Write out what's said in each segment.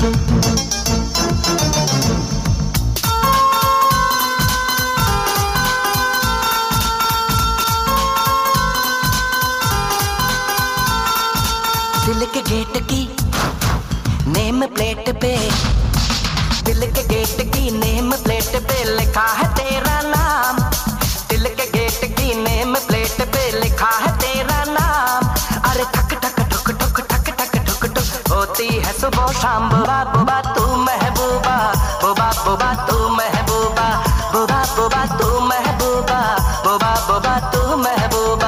दिल के गेट की नेम प्लेट पे, दिल के गेट की नेम प्लेट पे लिखा है तेरा नाम। दिल के गेट की नेम प्लेट पे लिखा है तेरा नाम। अरे ठक ठक ठुक ठुक ठक ठक ठुक ठुक होती है सुबह शाम। बुबा बुबा तू महबूबा, बुबा बुबा तू महबूबा, बुबा बुबा तू महबूबा, बुबा बुबा तू महबूबा।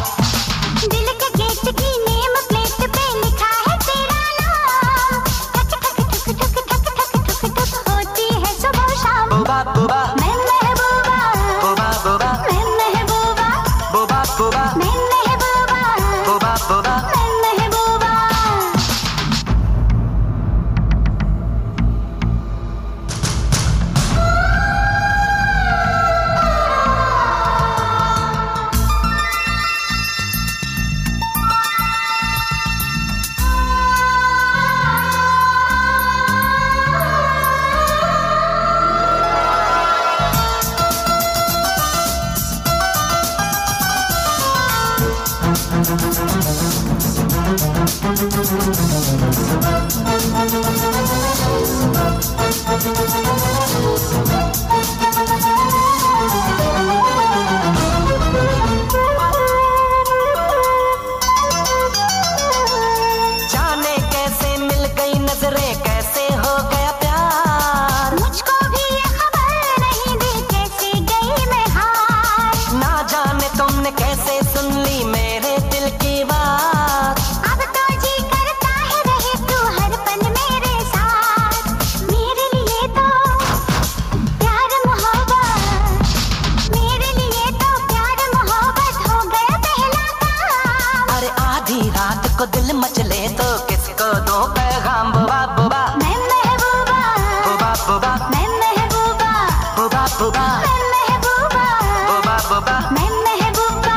जाने कैसे मिल गई नजरें, कैसे हो गया प्यार। मुझको भी ये खबर नहीं दी, कैसे गई मैं हार। ना जाने तुमने कैसे सुन ली मेरे दिल की बात। अब तो जी करता है रहे तू हर पल मेरे साथ। मेरे लिए तो प्यार मोहब्बत, मेरे लिए तो प्यार मोहब्बत हो गया पहला काम। अरे आधी रात को दिल मचले तो किसको दो पैगाम। बुबा बुबा मैं महबूबा, बुबा बुबा मैं महबूबा, बुबा बुबा मैं महबूबा, बुबा बुबा। मैं महबूबा।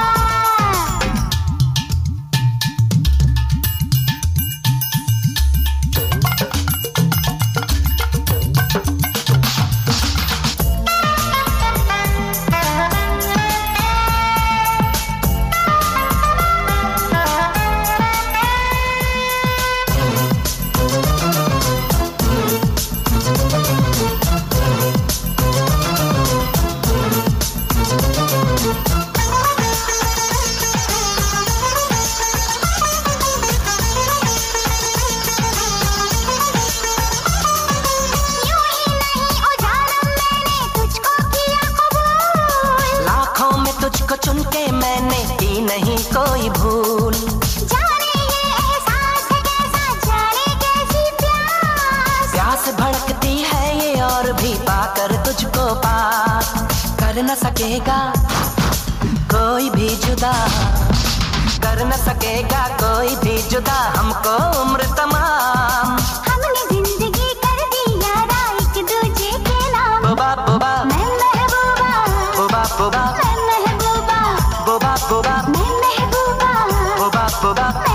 तुझको चुन के मैंने की नहीं कोई भूल। जाने ये एहसास है कैसा, जाने कैसी प्यास। प्यास भड़कती है ये और भी पाकर तुझको पास। कर न सकेगा कोई भी जुदा, कर न सकेगा कोई भी जुदा हमको उम्र तमाम। हमने जिंदगी कर दी यारा एक दूजे के नाम। बुबा बुबा मैं महबूबा, बुबा बुबा मैं महबूबा, बुबा बुबा मैं महबूबा, बुबा बुबा।